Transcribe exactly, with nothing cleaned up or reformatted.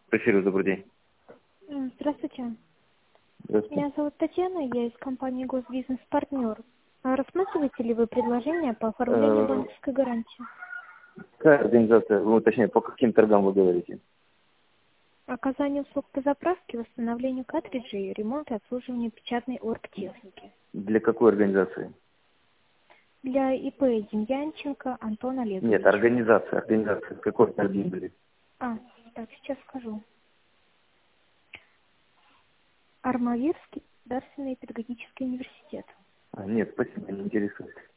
Спасибо, добрый день. М, Здравствуйте. Здравствуйте. Меня зовут Татьяна, я из компании «Госбизнес-партнер». А рассматриваете ли вы предложение по оформлению Э, банковской гарантии? Какая организация, ну, точнее, по каким торгам вы говорите? Оказание услуг по заправке, восстановлению картриджей, ремонт и обслуживание печатной оргтехники. Для какой организации? Для ИП Демьянченко Антон Нет, Олегович. организация, организация. Какой торги были? А, так, сейчас скажу. Армавирский государственный педагогический университет. А, нет, спасибо, не интересует.